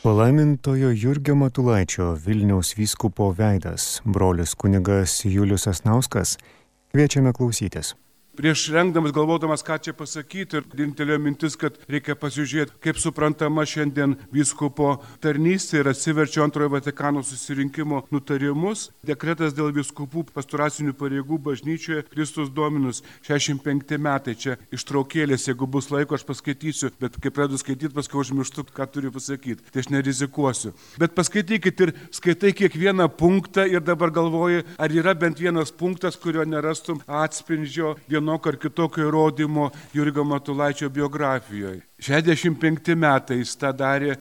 Palaimintojo Jurgio Matulaičio Vilniaus vyskupo veidas, brolis kunigas Julius Sasnauskas, kviečiame klausytis. Prieš rengdamas, galvodamas, ką čia pasakyti, ir dinktelėjo mintis, kad reikia pasižiūrėti, kaip suprantama šiandien vyskupo tarnystė ir atsiverčiu Antrojo Vatikano susirinkimo nutarimus. Dekretas dėl vyskupų pastoracinių pareigų bažnyčioje Kristus Dominus 65 metai. Čia ištraukėlės, jeigu bus laiko, aš paskaitysiu, bet kai pradedu skaityti, paskui užmirštu, ką turiu pasakyti. Tai aš nerizikuosiu. Bet paskaitykit ir skaitai kiekvieną punktą ir dabar galvoji, ar yra bent vienas punktas, kurio nerastum atspindžio vienokio ar kitokio įrodymo Jurgio Matulaičio biografijoje. 65 metai jis tą darė,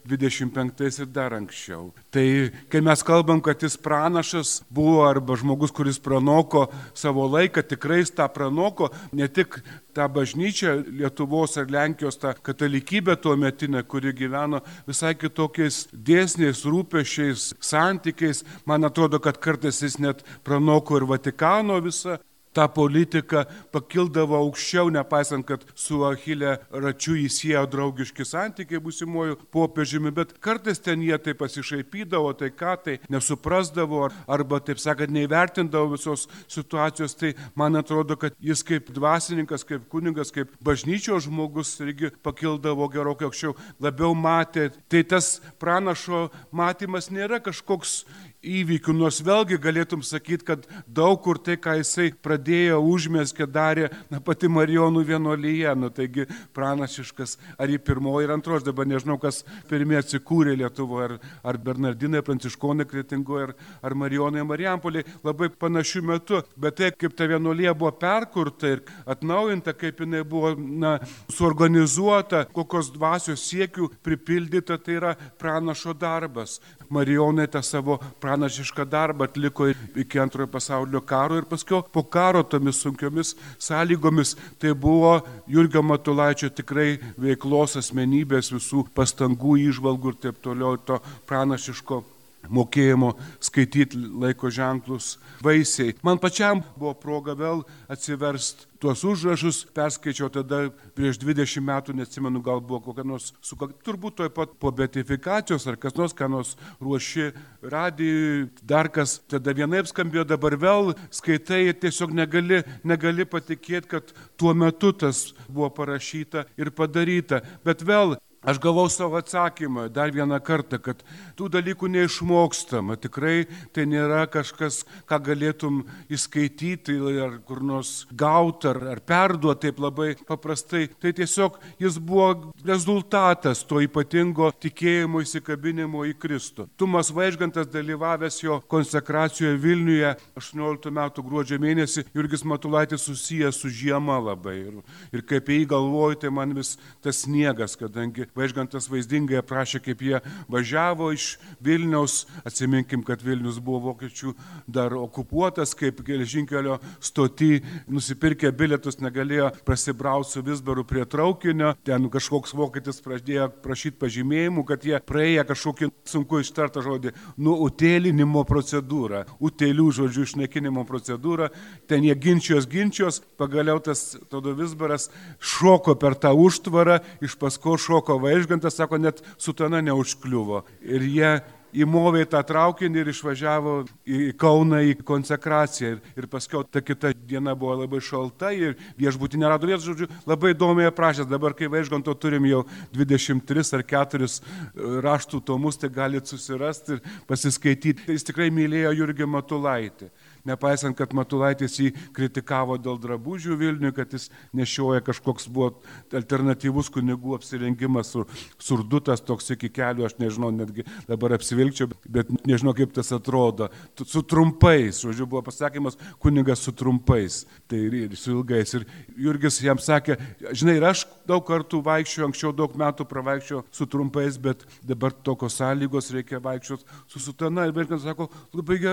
25 ir dar anksčiau. Tai kai mes kalbam, kad jis pranašas buvo arba žmogus, kuris pranoko savo laiką, tikrai jis tą pranoko, ne tik tą bažnyčią Lietuvos ar Lenkijos, tą katalikybę tuometinę, kuri gyveno visai kitokiais dėsniais, rūpesčiais, santykiais. Man atrodo, kad kartais jis net pranoko ir Vatikano visą. Ta politika pakildavo aukščiau, nepaisant, kad su Achille Račiu įsiejo draugiški santykiai būsimuoju popiežiumi, bet kartais ten jie tai pasišaipydavo, tai ką, tai nesuprasdavo, arba, taip sakant, neįvertindavo visos situacijos. Tai man atrodo, kad jis kaip dvasininkas, kaip kunigas, kaip bažnyčios žmogus irgi pakildavo gerokai aukščiau, labiau matė. Tai tas pranašo matymas nėra kažkoks įvykių, nors vėlgi galėtum sakyti, kad daug kur tai, ką jisai pradėjo, užmeskė, darė, pati Marijonų vienuolyje, taigi pranašiškas, ar į pirmoji ir antroji, dabar nežinau, kas pirmie atsikūrė Lietuvoje, ar Bernardinai, Pranciškonai Kretingoje, ar Marijonai Marijampolėje, labai panašių metų, bet tai, kaip ta vienuolija buvo perkurta ir atnaujinta, kaip jinai buvo suorganizuota, kokios dvasios siekių pripildyta, tai yra pranašo darbas. Marijonai tą savo pranašišką darbą atliko iki Antrojo pasaulinio karo ir paskui po karo tomis sunkiomis sąlygomis. Tai buvo Jurgio Matulaičio tikrai veiklos asmenybės, visų pastangų, įžvalgų ir taip toliau, to pranašiško mokėjimo skaityti laiko ženklus vaisiai. Man pačiam buvo proga vėl atsiversti tuos užrašus, perskaičiau tada prieš 20 metų, neatsimenu, gal buvo kokia nors, turbūt toj pat po beatifikacijos ar kas nors, ką nors ruoši radijui, dar kas, tada vienaip skambėjo, dabar vėl skaitai ir tiesiog negali patikėti, kad tuo metu tas buvo parašyta ir padaryta. Bet vėl aš gavau savo atsakymą dar vieną kartą, kad tų dalykų neišmokstama. Tikrai tai nėra kažkas, ką galėtum įskaityti ar kur nors gauti ar perduoti taip labai paprastai. Tai tiesiog jis buvo rezultatas to ypatingo tikėjimo įsikabinimo į Kristų. Tumas Vaižgantas, dalyvavęs jo konsekracijoje Vilniuje 18 metų gruodžio mėnesį, Jurgis Matulaitis susijęs su žiema labai. Ir kaip jį galvoju, tai man vis tas sniegas, kadangi Vaižgantas vaizdingai aprašė, kaip jie važiavo iš Vilniaus. Atsiminkim, kad Vilnius buvo vokiečių dar okupuotas, kaip geležinkelio stoty nusipirkę bilietus negalėjo prasibrauti su Vizbaru prie traukinio. Ten kažkoks vokietis pradėjo prašyti pažymėjimų, kad jie praėję kažkokį sunku ištartą žodį, utėlinimo procedūrą, utėlių žodžių išnaikinimo procedūrą. Ten jie ginčios, pagaliau tas tada Vizbaras šoko per tą užtvarą, iš paskos šoko Vaižgantas, sako, net sutana neužkliuvo. Ir jie įmovė tą traukinį ir išvažiavo į Kauną į konsekraciją. Ir paskui ta kita diena buvo labai šalta ir viešbutį nerado vietos, žodžiu, labai įdomiai aprašęs. Dabar, kai Vaižganto turim jau 23 ar 4 raštų tomus, tai galite susirasti ir pasiskaityti. Jis tikrai mylėjo Jurgį Matulaitį. Nepaisant, kad Matulaitis jį kritikavo dėl drabužių Vilniuje, kad jis nešioja kažkoks buvo alternatyvus kunigų apsirengimas, surdutas toks iki kelių, aš nežinau, netgi dabar apsivilkčiau, bet nežinau, kaip tas atrodo. Su trumpais, žodžiu, buvo pasakymas kunigas su trumpais, tai ir su ilgais. Ir Jurgis jam sakė, žinai, ir aš daug kartų vaikščiau, anksčiau daug metų pravaikščiau su trumpais, bet dabar tokios sąlygos reikia vaikščioti su sutana. Ir Vaižgantas sako, labai gerai.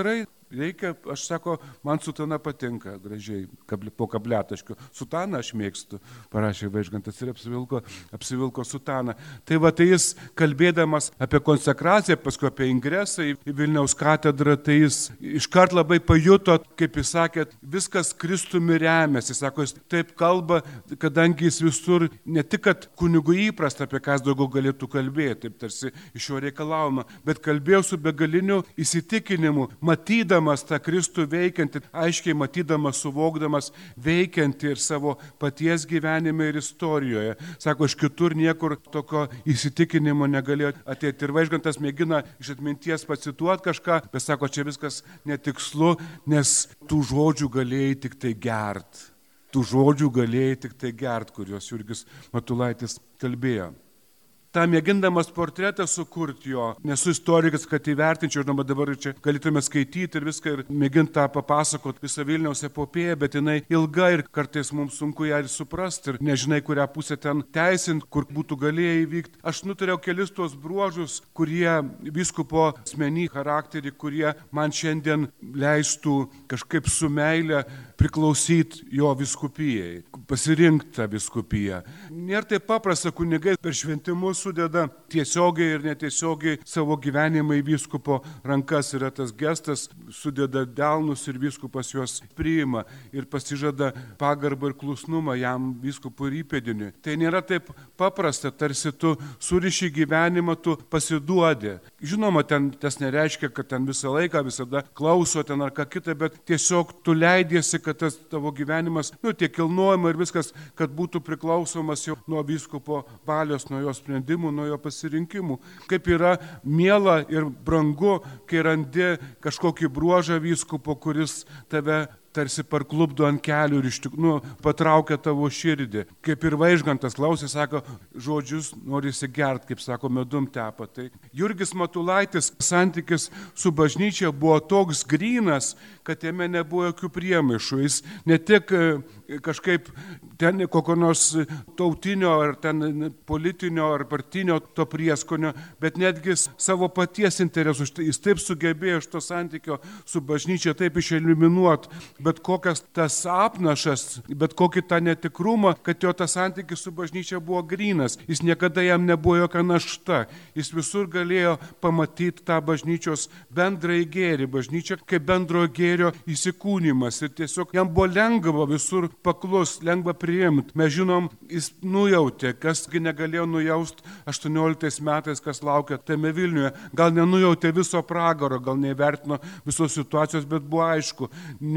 reikia, aš sako, man sutana patinka gražiai, po kabletaškių. Sutaną aš mėgstu, parašė Vaižgantas ir apsivilko sutaną. Tai va, tai jis kalbėdamas apie konsekraciją, paskui apie ingresą į Vilniaus katedrą, tai jis iškart labai pajuto, kaip jis sakė, viskas Kristumi remiasi. Jis sako, jis taip kalba, kadangi jis visur, ne tik, kad kunigų įprasta, apie ką jis daugiau galėtų kalbėti, taip tarsi iš jo reikalaujama, bet kalbėjo su begaliniu įsitikinimu, matydamas tą Kristų veikiantį, aiškiai matydamas, suvokdamas veikiantį ir savo paties gyvenime ir istorijoje. Sako, iš kitur niekur tokio įsitikinimo negalėjo ateiti. Ir Vaižgantas mėgina iš atminties pacituoti kažką, bet sako, čia viskas netikslu, nes tų žodžių galėjai tik tai gert. Tų žodžių galėjai tik tai gert, kuriuos Jurgis Matulaitis kalbėjo. tą mėgindamas portretą sukurti jo, nesu istorikas, kad įvertinčiau, žinoma, dabar čia galėtume skaityti ir viską ir mėginti tą papasakoti visą Vilniaus epopėją, bet jinai ilga ir kartais mums sunku ją ir suprasti ir nežinai, kurią pusę ten teisint, kur būtų galėję įvykti. Aš nutariau kelis tuos bruožus, kurie vyskupo asmenį charakterį, kurie man šiandien leistų kažkaip su meile priklausyti jo vyskupijai, pasirinkti tą vyskupiją. Nėra taip paprasta, kunigai per šventimus sudeda tiesiogiai ir netiesiogiai savo gyvenimą į vyskupo rankas. Yra tas gestas, sudeda delnus ir vyskupas juos priima ir pasižada pagarbą ir klusnumą jam vyskupui ir įpėdiniui. Tai nėra taip paprasta, tarsi tu suriši gyvenimą, tu pasiduodi. Žinoma, ten tas nereiškia, kad ten visą laiką visada klauso ten ar ką kitą, bet tiesiog tu leidiesi, kad tas tavo gyvenimas, tie kilnojimai ir viskas, kad būtų priklausomas jau nuo vyskupo valios, nuo jo sprendimų, nuo jo pasirinkimų. Kaip yra miela ir brangu, kai randi kažkokį bruožą vyskupo, kuris tave tarsi parklupdo ant kelių ir patraukia tavo širdį. Kaip ir Vaižgantas klausė, sako, žodžius norisi gert, kaip sako, medum tepa. Tai Jurgis Matulaitis santykis su bažnyčia buvo toks grynas, kad jame nebuvo jokių priemaišų. Jis ne tik kažkaip ten kokio nors tautinio ar ten politinio ar partinio to prieskonio, bet netgi savo paties interesų. Jis taip sugebėjo iš to santykio su bažnyčia taip išeliminuoti, bet kokias tas apnašas, bet kokį tą netikrumą, kad jo tas santykis su bažnyčia buvo grynas. Jis niekada jam nebuvo jokia našta. Jis visur galėjo pamatyti tą bažnyčios bendrąjį gėrį, bažnyčią kaip bendrojo gėrio įsikūnymas. Ir tiesiog jam buvo lengva visur paklus, lengva priimti. Mes žinom, jis nujautė, kasgi negalėjo nujausti 18 metais, kas laukia tame Vilniuje. Gal nenujautė viso pragaro, gal neįvertino visos situacijos, bet buvo aišku,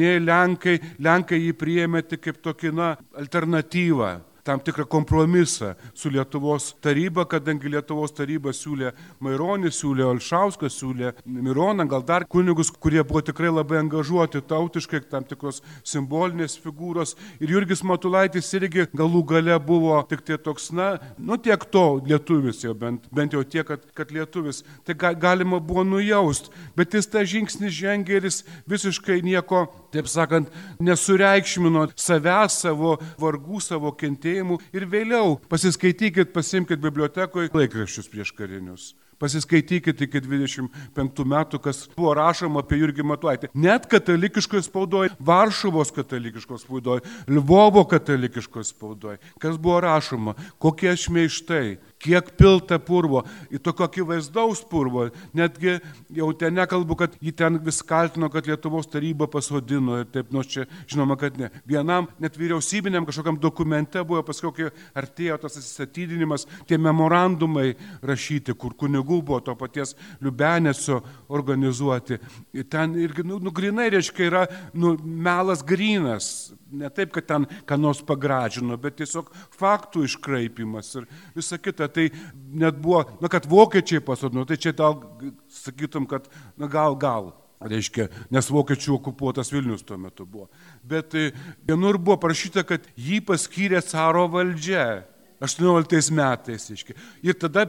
Lenkai jį priėmė tik kaip tokį alternatyvą, tam tikrą kompromisą su Lietuvos taryba, kadangi Lietuvos taryba siūlė Maironį, siūlė Olšauską, siūlė Mironą, gal dar kunigus, kurie buvo tikrai labai angažuoti tautiškai, tam tikros simbolinės figūros. Ir Jurgis Matulaitis irgi galų gale buvo tik tai toks, tiek to lietuvis jau, bent jau tiek, kad lietuvis. Tai galima buvo nujausti, bet jis tą žingsnį žengė ir jis visiškai nieko, taip sakant, nesureikšmino savęs, savo vargų, savo kentėjimų. Ir vėliau pasiskaitykit, pasimkit bibliotekoje laikraščius prieškarinius. Pasiskaitykit iki 25 metų, kas buvo rašoma apie Jurgį Matulaitį. Net katalikiškoje spaudoje, Varšuvos katalikiškoje spaudoje, Lvovo katalikiškoje spaudoje. Kas buvo rašoma, kokie šmeižtai, kiek pilta purvo, į tokio akivaizdaus purvo. Netgi jau ten nekalbu, kad jį ten vis kaltino, kad Lietuvos taryba pasodino ir taip, nors čia žinoma, kad ne. Vienam net vyriausybiniam kažkokiam dokumente buvo paskui artėjo tas atsistatydinimas, tie memorandumai rašyti, kur kunigų buvo to paties Liubenėsio organizuoti. Ir ten irgi, grinai reiškia, yra melas grynas. Ne taip, kad ten ką nors pagražino, bet tiesiog faktų iškraipimas ir visa kita. Tai net buvo, kad vokiečiai pasodino, tai čia gal sakytum, kad gal. Reiškia, nes vokiečių okupuotas Vilnius tuo metu buvo. Bet vienur buvo parašyta, kad jį paskyrė caro valdžia 18 metais. Reiškia. Ir tada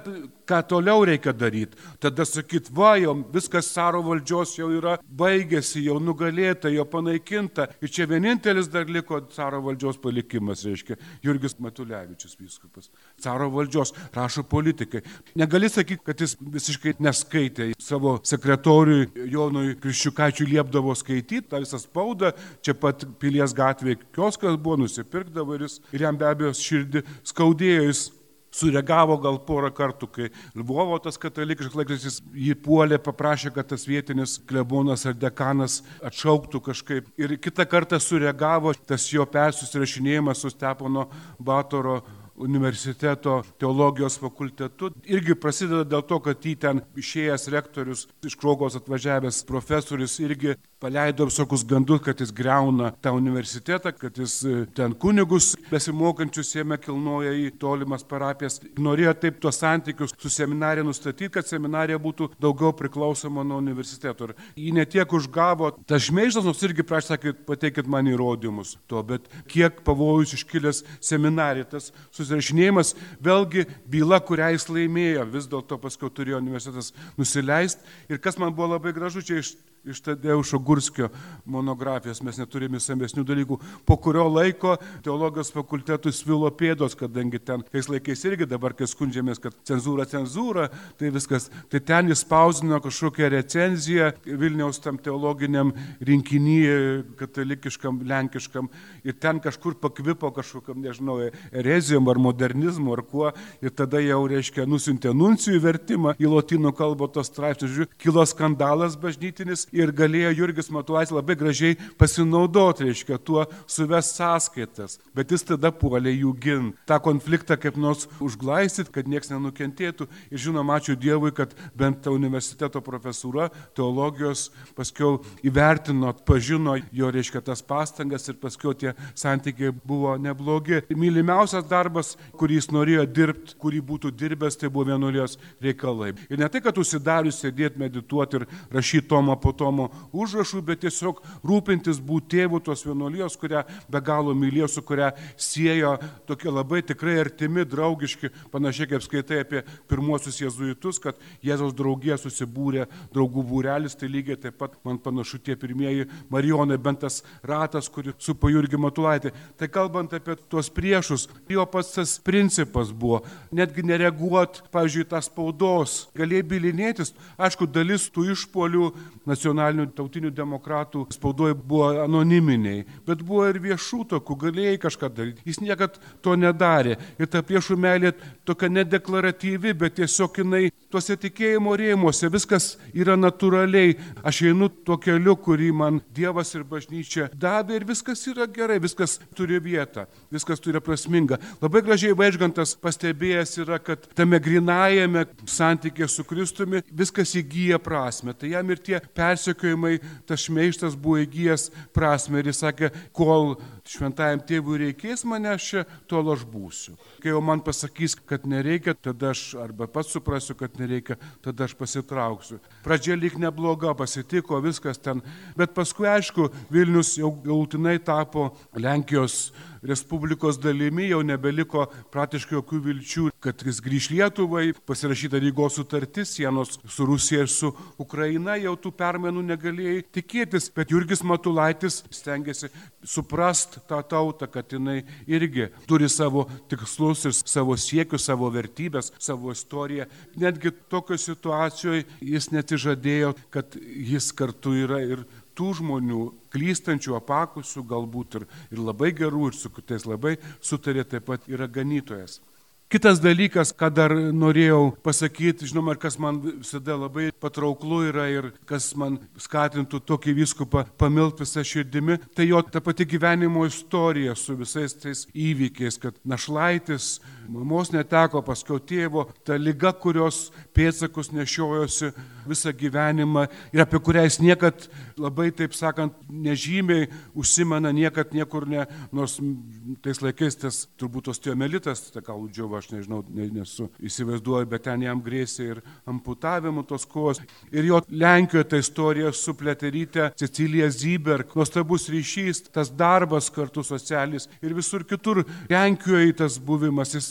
ką toliau reikia daryti. Tada sakyt, jau viskas caro valdžios jau yra baigėsi, jau nugalėta, jau panaikinta. Ir čia vienintelis dar liko caro valdžios palikimas, reiškia, Jurgis Matulevičius vyskupas. Caro valdžios rašo politikai. Negali sakyti, kad jis visiškai neskaitė. Savo sekretoriui Jonui Kriščiukaičiui liepdavo skaityti tą visą spaudą. Čia pat Pilies gatvėje kioskas buvo, nusipirkdavo ir jam be abejo širdį skaudėjo. Jis sureagavo gal porą kartų, kai Lvovo tas katalikiškas laikraštis jį puolė, paprašė, kad tas vietinis klebonas ar dekanas atšauktų kažkaip. Ir kitą kartą sureagavo tas jo persusirašinėjimas su Stepono Batoro universiteto teologijos fakultetu. Irgi prasideda dėl to, kad jį ten išėjęs rektorius, iš Krokuvos atvažiavęs profesorius irgi paleido visokius gandus, kad jis greuna tą universitetą, kad jis ten kunigus besimokančius jame kilnoja į tolimas parapijas. Norėjo taip tuos santykius su seminarija nustatyti, kad seminarija būtų daugiau priklausoma nuo universiteto. Ir jį netiek užgavo tas šmeižtas, nors irgi prašė, sakė, pateikit man įrodymus to, bet kiek pavojus iškilęs seminarija. Tas susirašinėjimas, vėlgi byla, kurią jis laimėjo, vis dėlto paskui turėjo universitetas nusileisti. Ir kas man buvo labai gražu, čia iš Tadeušo Gurskio monografijos, mes neturime samesnių dalykų, po kurio laiko teologijos fakultetui svilo pėdos, kadangi ten, tais laikais irgi dabar, kai skundžiamės, kad cenzūra, tai viskas, tai ten jis spausdino kažkokią recenziją Vilniaus tam teologiniam rinkinyje, katalikiškam, lenkiškam, ir ten kažkur pakvipo kažkokiam, nežinau, erezijom ar modernizmu ar kuo, ir tada jau, reiškia, nusiuntė nuncijų vertimą į lotynų kalbą tos straipsnius, kilo skandalas bažnytinis, ir galėjo Jurgis Matulaitis labai gražiai pasinaudoti, reiškia, tuo suvest sąskaitas. Bet jis tada puolė jų ginti. Ta konfliktą kaip nors užglaistyti, kad nieks nenukentėtų. Ir žinoma, ačiū Dievui, kad bent ta universiteto profesūra teologijos paskiau įvertino, pažino jo, reiškia, tas pastangas ir paskiau tie santykiai buvo neblogi. Mylimiausias darbas, kurį jis norėjo dirbti, kurį būtų dirbęs, tai buvo vienuolijos reikalai. Ir ne tai, kad užsidarius sėdėti, medituoti ir rašyti tomą po tomo užrašų, bet tiesiog rūpintis būti tėvu tos vienuolijos, kurią be galo mylėjo, su kurią siejo tokie labai tikrai artimi, draugiški, panašiai kaip skaitai apie pirmuosius jėzuitus, kad Jėzaus draugija susibūrė draugų būrelis, tai lygiai taip pat man panašu tie pirmieji marijonai, bent tas ratas, kurį supo Jurgį Matulaitį. Tai kalbant apie tuos priešus, jo pats tas principas buvo, netgi nereaguot, pavyzdžiui, tą spaudos, galėjai bylinėtis, aišku, dalis tų išpuolių nacionalinių tautinių demokratų spaudoje buvo anoniminiai, bet buvo ir viešų tokių, galėjai kažką daryti. Jis niekad to nedarė. Ir ta priešų meilė tokia nedeklaratyvi, bet tiesiog jinai tuose tikėjimo rėmuose, viskas yra natūraliai. Aš einu tuo keliu, kurį man Dievas ir bažnyčia davė ir viskas yra gerai, viskas turi vietą, viskas turi prasmingą. Labai gražiai Vaižgantas pastebėjęs yra, kad tame grinajame santykė su Kristumi viskas įgyja prasme. Tai jam ir tie persekiojimai, tas šmeižtas buvo įgyjęs prasme ir jis sakė, kol šventajam tėvui reikės manęs čia, tol aš būsiu. Kai jau man pasakys, kad nereikia, tada aš arba pats suprasiu, kad nereikia, tada aš pasitrauksiu. Pradžia lyg nebloga, pasitiko viskas ten, bet paskui, aišku, Vilnius jau galutinai tapo Lenkijos Respublikos dalimi, jau nebeliko praktiškai jokių vilčių, kad jis grįš Lietuvai, pasirašyta Rygos sutartis, sienos su Rusija ir su Ukraina, jau tų permainų negalėjai tikėtis, bet Jurgis Matulaitis stengiasi suprast tą tautą, kad jinai irgi turi savo tikslus ir savo siekius, savo vertybės, savo istoriją. Netgi tokio situacijoje jis netižadėjo, kad jis kartu yra ir tų žmonių, klystančių, apakusių, galbūt ir labai gerų, ir su kitais labai sutarė, taip pat yra ganytojas. Kitas dalykas, ką dar norėjau pasakyti, žinoma, ir kas man visada labai patrauklu yra ir kas man skatintų tokį vyskupą pamilti visą širdimi, tai jo ta pati gyvenimo istorija su visais tais įvykiais, kad našlaitis, mamos neteko, paskiau tėvo, ta liga, kurios pėdsakus nešiojosi visą gyvenimą ir apie kurią jis niekad labai, taip sakant, nežymiai užsimena, niekad niekur ne, nors tais laikais tas turbūt osteomelitas, ta kaudžiova, aš nežinau, nesu įsivaizduoju, bet ten jam grėsė ir amputavimu tos kojos. Ir jo Lenkijoje ta istorija su Pliateryte, Cecilija Zyberg, nuostabus ryšys, tas darbas kartu socialis ir visur kitur. Lenkijoje tas buvimas, jis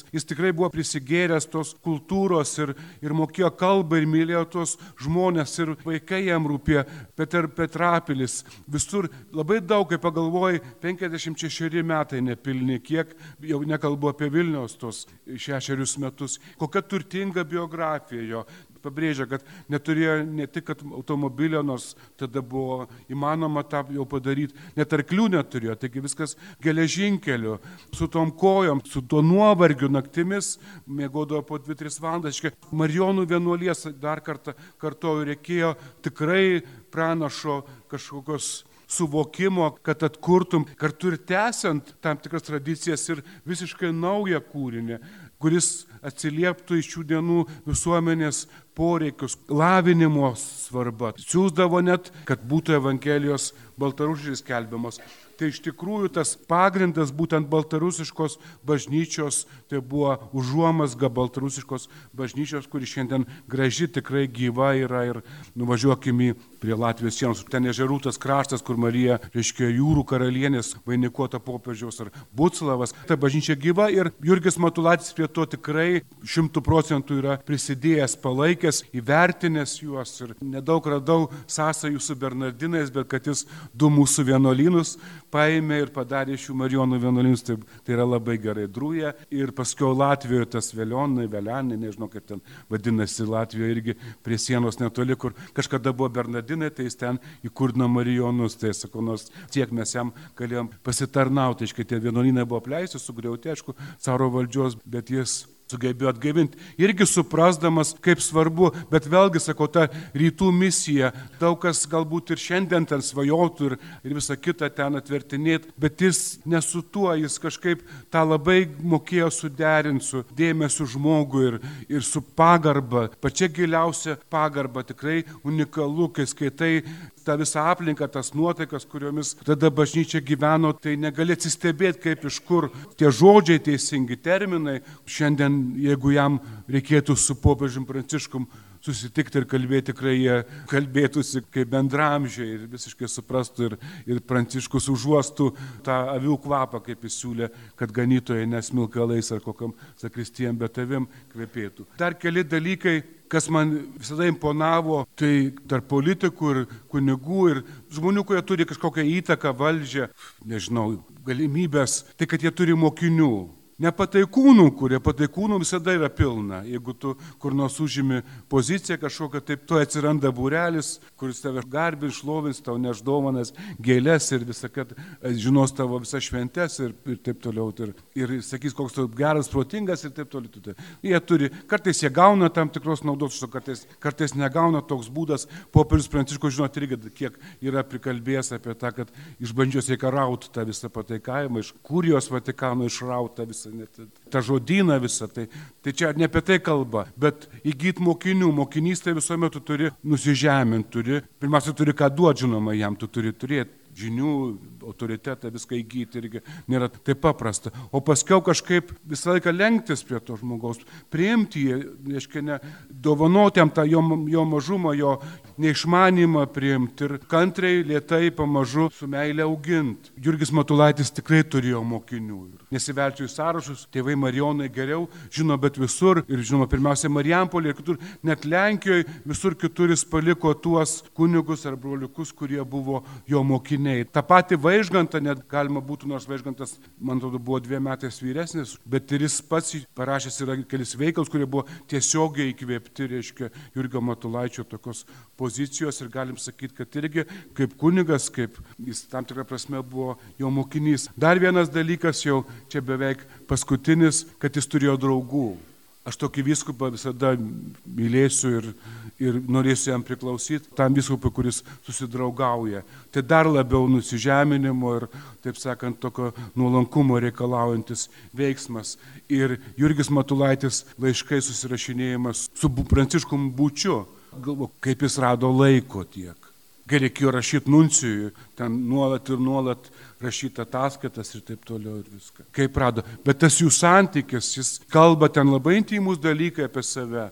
jis tikrai buvo prisigėręs tos kultūros ir mokėjo kalbą ir mylėjo tos žmonės ir vaikai jam rūpėjo, Petrapilis, visur labai daug, kai pagalvoji, 56 metai nepilni, kiek jau nekalbu apie Vilniaus tos 6 metus, kokia turtinga biografija jo. Pabrėžia, kad neturėjo ne tik automobilio, nors tada buvo įmanoma tą jau padaryti, net arklių neturėjo, taigi viskas geležinkeliu, su tom kojom, su tuo nuovargiu naktimis, miegodavo po 2-3 valandas. Marijonų vienuolijas, dar kartą kartoju, reikėjo tikrai pranašo kažkokios suvokimo, kad atkurtum, kartu ir tęsiant tam tikras tradicijas ir visiškai naują kūrinį, kuris atsilieptų iš šių dienų visuomenės poreikius, lavinimo svarba. Siųsdavo net, kad būtų Evangelijos baltarusiškai skelbiamos. Tai iš tikrųjų tas pagrindas būtent baltarusiškos bažnyčios, tai buvo užuomazga baltarusiškos bažnyčios, kuri šiandien graži, tikrai gyva yra ir nuvažiuokime prie Latvijos sienos. Ten ežerų tas kraštas, kur Marija, reiškia, jūrų karalienės vainikuota popiežiaus ar Buclavas. Ta bažnyčia gyva ir Jurgis Matulaitis prie to tikrai 100% yra prisidėjęs, palaikęs, įvertinęs juos ir nedaug radau sąsajų su Bernardinais, bet kad jis 2 mūsų vienuolynus paėmė ir padarė šių Marijonų vienuolynus, tai yra labai gerai. Drūja ir paskui Latvijoje tas Velionai, nežinau kaip ten vadinasi, Latvijoje irgi prie sienos netoli, kur kažkada buvo Bernardinai, tai jis ten įkurdino Marijonus, tai sakau, nors tiek mes jam galėjom pasitarnauti, aiškiai tie vienuolynai buvo apleisti, sugriauti, aišku, caro valdžios, bet jis sugebėjo atgaivinti, irgi suprasdamas, kaip svarbu, bet vėlgi, sakau, ta rytų misija, daug kas galbūt ir šiandien ten svajotų ir visą kitą ten atvertinėti, bet jis nesu tuo, jis kažkaip tą labai mokėjo suderinti su dėmesiu žmogui ir su pagarba, pačia giliausia pagarba, tikrai unikalu, kai skaitai tą visą aplinką, tas nuotaikas, kuriomis tada bažnyčia gyveno, tai negali atsistebėti, kaip iš kur tie žodžiai teisingi, terminai. Šiandien, jeigu jam reikėtų su popiežium Pranciškum susitikti ir kalbėti, tikrai jie kalbėtųsi kaip bendramžiai ir visiškai suprastų ir Pranciškus užuostų tą avių kvapą, kaip jis siūlė, kad ganytojai nesmilkalais ar kokiam sakristijam, bet avim kvepėtų. Dar keli dalykai, kas man visada imponavo, tai tarp politikų ir kunigų ir žmonių, kurie turi kažkokią įtaką, valdžią, nežinau, galimybės, tai kad jie turi mokinių. Ne pataikūnų, kurie pataikūnų visada yra pilna. Jeigu tu kur nors užimi poziciją kažkokią, taip to atsiranda būrelis, kuris tave garbins, šlovins, tau neš dovanas, gėles ir visą, kad žinos tavo visas šventes ir taip toliau. Ir sakys, koks tu geras, protingas ir taip toliau. Jie turi, kartais jie gauna tam tikros naudos, kartais negauna toks būdas. Popiežius Pranciškus, žinot, irgi kiek yra prikalbėjęs apie tą, kad iš bažnyčios reikia rauti tą visą pataikavimą, iš Kurijos Vatikano išrauti tą visą. Ta žodyną visą, tai čia ne apie tai kalba, bet įgyti mokinių, mokinys tai visuomet tu turi nusižeminti, pirmiausia turi ką duoti, žinoma, jam tu turi turėti žinių, autoritetą, viską įgyti irgi nėra taip paprasta. O paskiau kažkaip visą laiką lenktis prie to žmogaus, priimti jį, reiškia, ne, dovanoti jam tą jo mažumą, jo neišmanimą priimti ir kantriai, lėtai, pamažu su meile auginti. Jurgis Matulaitis tikrai turėjo mokinių. Nesivelčiau į sąrašus, tėvai Marijonai geriau žino, bet visur, ir žinoma, pirmiausia Marijampolė ir kitur, net Lenkijoje, visur kitur jis paliko tuos kunigus ar broliukus, kurie buvo jo mokiniai. Ta pati Vaižgantą, net galima būtų, nors Vaižgantas, man atrodo, buvo 2 metais vyresnis, bet ir jis pats parašęs yra kelis veikalus, kurie buvo tiesiogiai įkvėpti, reiškia, Jurgio Matulaičio tokios pozicijos ir galim sakyti, kad irgi kaip kunigas, kaip jis tam tikrą prasme buvo jo mokinys. Dar vienas dalykas, jau čia beveik paskutinis, kad jis turėjo draugų. Aš tokį vyskupą visada mylėsiu ir norėsiu jam priklausyti, tam vyskupui, kuris susidraugauja. Tai dar labiau nusižeminimo ir, taip sakant, tokio nuolankumo reikalaujantis veiksmas. Ir Jurgis Matulaitis laiškai susirašinėjimas su Pranciškum Būčiu. Galvo, kaip jis rado laiko tiek. Kai reikėjo rašyti nuncijui, ten nuolat ir nuolat rašyti ataskaitas ir taip toliau ir viską. Kaip rado. Bet tas jų santykis, jis kalba ten labai intymus dalykai apie save.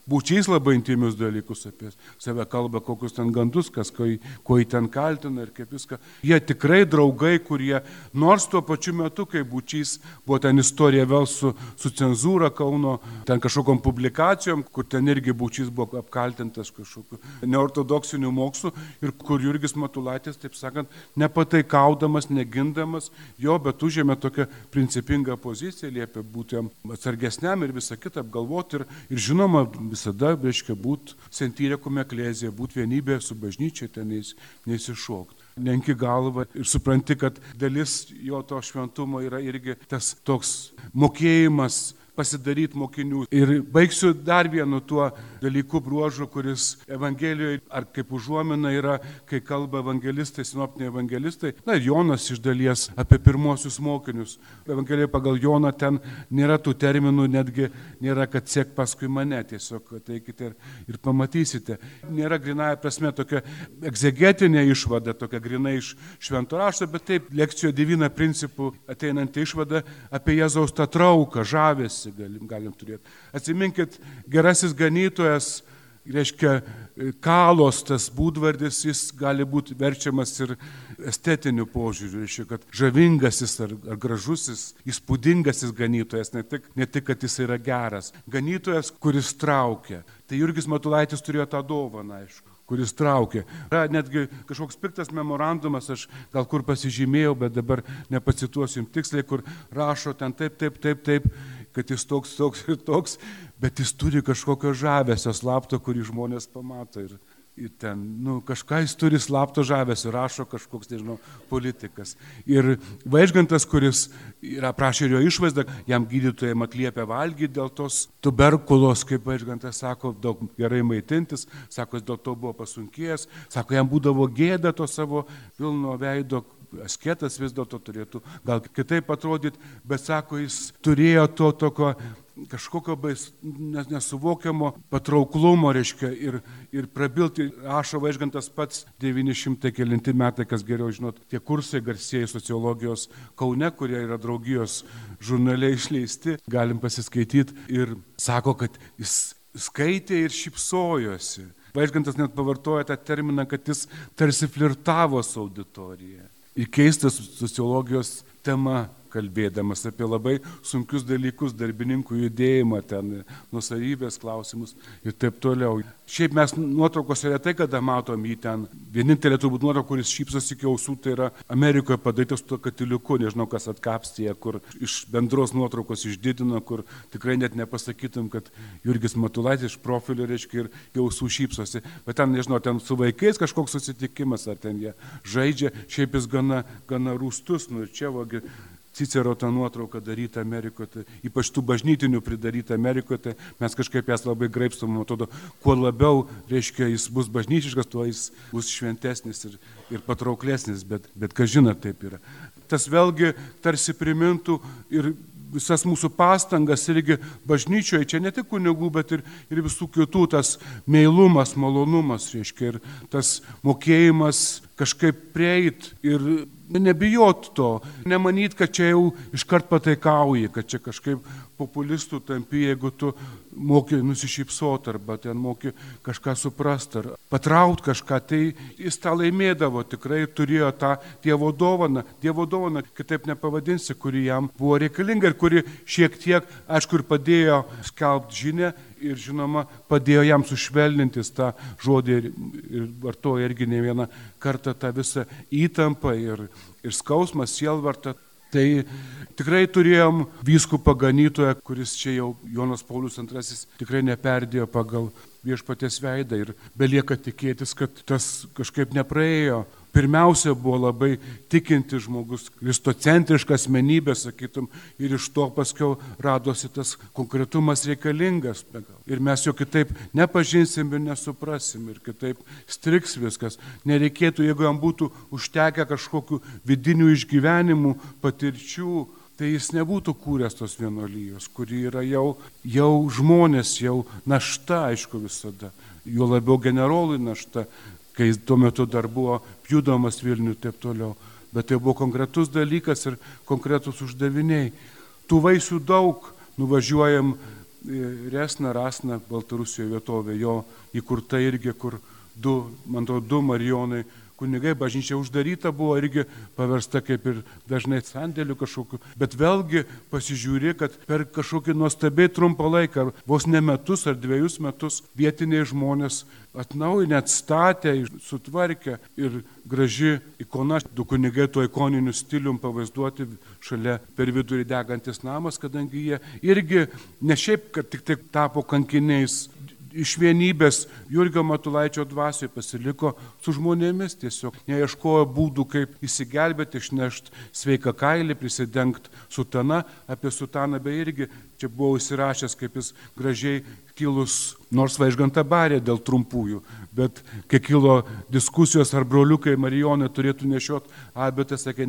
Būčiais labai intimius dalykus apie save kalba, kokius ten gandus, kas ko jį ten kaltina ir kaip viską. Jie tikrai draugai, kurie, nors tuo pačiu metu, kai Būčys buvo ten istorija vėl su cenzūra Kauno, ten kažkokiom publikacijom, kur ten irgi Būčys buvo apkaltintas kažkokiu neortodoksiniu mokslu ir kur Jurgis Matulaitis, taip sakant, nepataikaudamas, negindamas jo, bet užėmė tokią principingą poziciją, liepė būti atsargesniam ir visą kitą apgalvoti ir žinoma, visada, reiškia, būt sentyrėkum eklezija, būt vienybė su bažnyčia, ten neįsišokti. Lenki galvą ir supranti, kad dalis jo to šventumo yra irgi tas toks mokėjimas pasidaryti mokinių. Ir baigsiu dar vienu tuo dalyku bruožu, kuris Evangelijoje, ar kaip užuomina yra, kai kalba evangelistai, sinoptiniai evangelistai, na ir Jonas iš dalies apie pirmosius mokinius. Evangelijoje pagal Joną ten nėra tų terminų, netgi nėra, kad sek paskui mane, tiesiog ateikite ir pamatysite. Nėra grinaja prasme tokia egzegetinė išvada, tokia grinai iš švento rašto, bet taip lekcijo divina principų ateinanti išvada apie Jėzaus tą trauką, žavesį. Galim turėti. Atsiminkit, gerasis ganytojas, reiškia, kalos tas būdvardis, jis gali būti verčiamas ir estetiniu požiūriu, reiškia, kad žavingasis ar gražusis, įspūdingasis ganytojas, ne tik, kad jis yra geras. Ganytojas, kuris traukia. Tai Jurgis Matulaitis turėjo tą dovaną, aišku, kuris traukė. Yra netgi kažkoks piktas memorandumas, aš gal kur pasižymėjau, bet dabar nepacituosiu jums tiksliai, kur rašo ten taip, kad jis toks ir toks, bet jis turi kažkokio žavesio slapto, kurį žmonės pamato. Ir ten, kažką jis turi slapto žavesio, rašo kažkoks, nežinau, politikas. Ir Vaižgantas, kuris aprašė jo išvaizdą, jam gydytojai atliepia valgyti dėl tos tuberkulos, kaip Vaižgantas sako, daug gerai maitintis, sako, jis dėl to buvo pasunkėjęs, sako, jam būdavo gėda to savo pilno veido, asketas vis dėlto turėtų gal kitaip atrodyti, bet sako, jis turėjo to tokio kažkokio nesuvokiamo patrauklumo, reiškia, ir prabilti, rašo Vaižgantas pats 900 kelinti metai, kas geriau žinot, tie kursai garsieji sociologijos Kaune, kurie yra draugijos žurnale išleisti, galim pasiskaityti ir sako, kad jis skaitė ir šypsojosi. Vaižgantas net pavartoja tą terminą, kad jis tarsi flirtavo su auditorija. Ir keistas sociologijos tema, kalbėdamas apie labai sunkius dalykus, darbininkų judėjimą, ten nuosavybės klausimus ir taip toliau. Šiaip mes nuotraukose retai kada matom jį ten. Vienintelė turbūt nuotrauka, kuris šypsosi iki ausų, tai yra Amerikoje padarytas tuo katiliuku, nežinau kas atkapstė, kur iš bendros nuotraukos išdidino, kur tikrai net nepasakytum, kad Jurgis Matulaitis iš profilio, reiškia, ir iki ausų šypsosi. Bet ten, nežinau, ten su vaikais kažkoks susitikimas, ar ten jie žaidžia, šiaip jis gana rūstus, ir čia vagi Cicero tą nuotrauką darytą Amerikoje, tai, ypač tų bažnytinių pridarytą Amerikoje, tai mes kažkaip jas labai graibstom, atrodo, kuo labiau, reiškia, jis bus bažnyčiškas, tuo jis bus šventesnis ir patrauklesnis, bet kas žino, taip yra. Tas vėlgi tarsi primintų ir visas mūsų pastangas irgi bažnyčioje, čia ne tik kunigų, bet ir visų kitų tas meilumas, malonumas, reiškia, ir tas mokėjimas kažkaip prieit ir nebijot to, nemanyt, kad čia jau iškart pataikauji, kad čia kažkaip populistų tampi, jeigu tu moki nusišypsot arba ten moki kažką suprast ar patraut kažką, tai jis tą laimėdavo, tikrai turėjo tą Dievo dovaną, kitaip nepavadinsi, kuri jam buvo reikalinga ir kuri šiek tiek, aišku, ir padėjo skelbti žinią ir, žinoma, padėjo jam sušvelnintis tą žodį ir vartoja irgi ne vieną kartą tą visą įtampą ir skausmą, sielvartą. Tai tikrai turėjom vyskupą ganytoją, kuris čia jau Jonas Paulius II tikrai neperdėjo pagal Viešpaties veidą ir belieka tikėtis, kad tas kažkaip nepraėjo. Pirmiausia buvo labai tikinti žmogus, kristocentriška asmenybė, sakytum, ir iš to paskiau radosi tas konkretumas reikalingas. Ir mes jo kitaip nepažinsim ir nesuprasim, ir kitaip striks viskas. Nereikėtų, jeigu jam būtų užtekę kažkokių vidinių išgyvenimų, patirčių, tai jis nebūtų kūręs tos vienuolijos, kuri yra jau žmonės, jau našta, aišku, visada. Jo labiau generolui našta, kai tuo metu dar buvo pjudomas Vilnių ir taip toliau. Bet tai buvo konkretus dalykas ir konkretus uždaviniai. Tų vaisių daug, nuvažiuojam Resna Rasna Baltarusijoje vietovė, jo įkurta irgi, kur du Marijonai kunigai, bažnyčia uždaryta buvo, irgi paversta kaip ir dažnai sandėlių kažkokiu, bet vėlgi pasižiūri, kad per kažkokį nuostabiai trumpą laiką, vos ne metus ar 2 metus, vietiniai žmonės atnaujinę, atstatę, sutvarkę ir graži ikona, 2 kunigai tuo ikoniniu stilium pavaizduoti šalia per vidurį degantis namas, kadangi jie irgi ne šiaip, kad tik tai tapo kankiniais, iš vienybės Jurgio Matulaičio dvasioje pasiliko su žmonėmis, tiesiog neieškojo būdų, kaip įsigelbėti, išnešti sveiką kailį, prisidengti sutana. Apie sutaną be irgi čia buvo įsirašęs, kaip jis gražiai kilus, nors Vaižgantą barė dėl trumpųjų, bet kai kilo diskusijos, ar broliukai Marijonai turėtų nešioti abetą, sakė,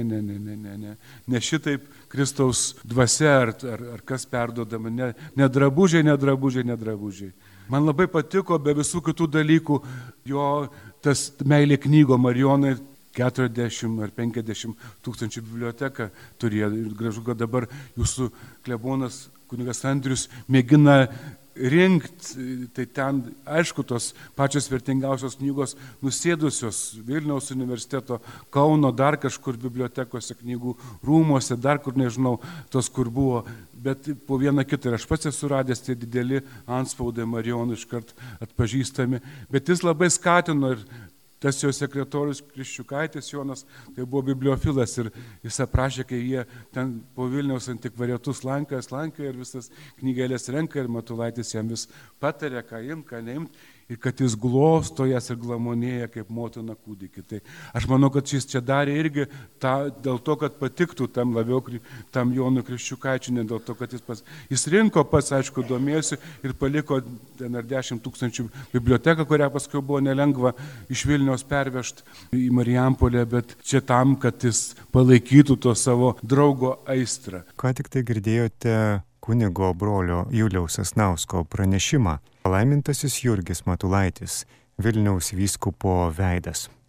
ne šitaip Kristaus dvasia ar kas perdodama, ne drabužiai. Man labai patiko, be visų kitų dalykų, jo tas meilė knygo Marijonai 40 ar 50 tūkstančių biblioteka turėjo. Ir gražu, kad dabar jūsų klebonas kunigas Andrius mėgina rinkti, tai ten, aišku, tos pačios vertingiausios knygos nusėdusios Vilniaus universiteto, Kauno, dar kažkur bibliotekose, knygų rūmuose, dar kur nežinau, tos kur buvo, bet po vieną kitą ir aš pats esu radęs, tie dideli antspaudai Marijonų iškart atpažįstami, bet jis labai skatino ir tas jo sekretorius Kriščiukaitis Jonas, tai buvo bibliofilas ir jis aprašė, kai jie ten po Vilniaus antikvariatus lankė ir visas knygelės renka ir Matulaitis jam vis patarė, ką imt, ką neimt. Ir kad jis glosto jas ir glamonėja kaip motina kūdikį. Tai aš manau, kad jis čia darė irgi dėl to, kad patiktų tam Jonui Kriščiukaičiui, ne dėl to, kad jis rinko pats, aišku, domėjosi ir paliko ten ar 10 tūkstančių biblioteką, kurią paskui buvo nelengva iš Vilniaus pervežti į Marijampolę, bet čia tam, kad jis palaikytų to savo draugo aistrą. Ką tik tai girdėjote kunigo brolio Juliaus Sasnausko pranešimą. Palaimintasis Jurgis Matulaitis, Vilniaus vyskupo veidas.